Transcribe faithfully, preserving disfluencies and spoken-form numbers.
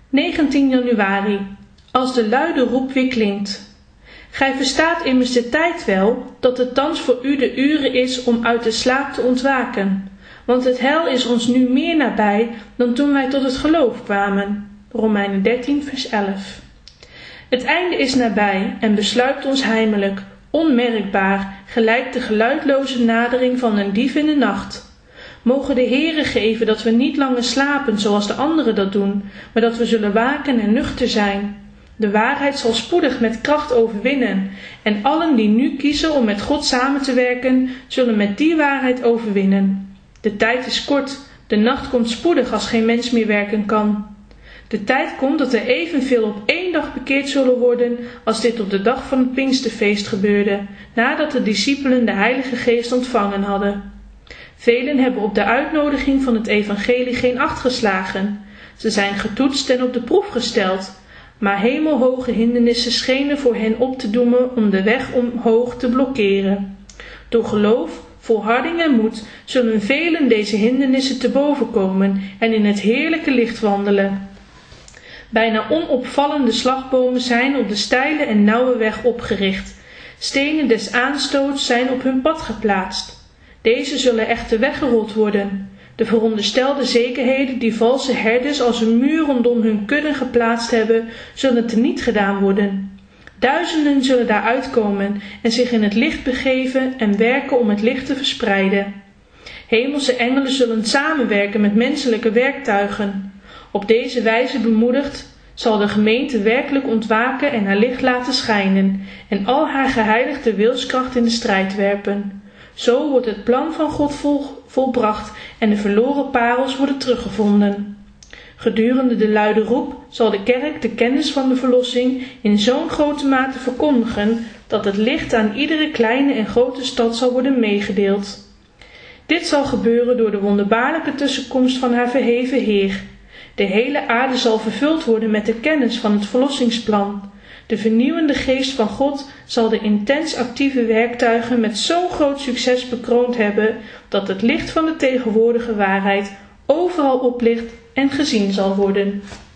negentien januari, als de luide roep weer klinkt. Gij verstaat immers de tijd wel, dat het thans voor u de ure is om uit de slaap te ontwaken. Want het heil is ons nu meer nabij dan toen wij tot het geloof kwamen. Romeinen dertien vers elf. Het einde is nabij en besluipt ons heimelijk, onmerkbaar, gelijk de geluidloze nadering van een dief in de nacht. Mogen de Heere geven dat we niet langer slapen zoals de anderen dat doen, maar dat we zullen waken en nuchter zijn. De waarheid zal spoedig met kracht overwinnen, en allen die nu kiezen om met God samen te werken, zullen met die waarheid overwinnen. De tijd is kort, de nacht komt spoedig als geen mens meer werken kan. De tijd komt dat er evenveel op één dag bekeerd zullen worden als dit op de dag van het Pinksterfeest gebeurde, nadat de discipelen de Heilige Geest ontvangen hadden. Velen hebben op de uitnodiging van het evangelie geen acht geslagen. Ze zijn getoetst en op de proef gesteld, maar hemelhoge hindernissen schenen voor hen op te doemen om de weg omhoog te blokkeren. Door geloof, volharding en moed zullen velen deze hindernissen te boven komen en in het heerlijke licht wandelen. Bijna onopvallende slagbomen zijn op de steile en nauwe weg opgericht. Stenen des aanstoots zijn op hun pad geplaatst. Deze zullen echter weggerold worden. De veronderstelde zekerheden die valse herders als een muur rondom hun kudden geplaatst hebben, zullen teniet gedaan worden. Duizenden zullen daar uitkomen en zich in het licht begeven en werken om het licht te verspreiden. Hemelse engelen zullen samenwerken met menselijke werktuigen. Op deze wijze bemoedigd zal de gemeente werkelijk ontwaken en haar licht laten schijnen en al haar geheiligde wilskracht in de strijd werpen. Zo wordt het plan van God vol, volbracht en de verloren parels worden teruggevonden. Gedurende de luide roep zal de kerk de kennis van de verlossing in zo'n grote mate verkondigen dat het licht aan iedere kleine en grote stad zal worden meegedeeld. Dit zal gebeuren door de wonderbaarlijke tussenkomst van haar verheven Heer. De hele aarde zal vervuld worden met de kennis van het verlossingsplan. De vernieuwende geest van God zal de intens actieve werktuigen met zo'n groot succes bekroond hebben, dat het licht van de tegenwoordige waarheid overal oplicht en gezien zal worden.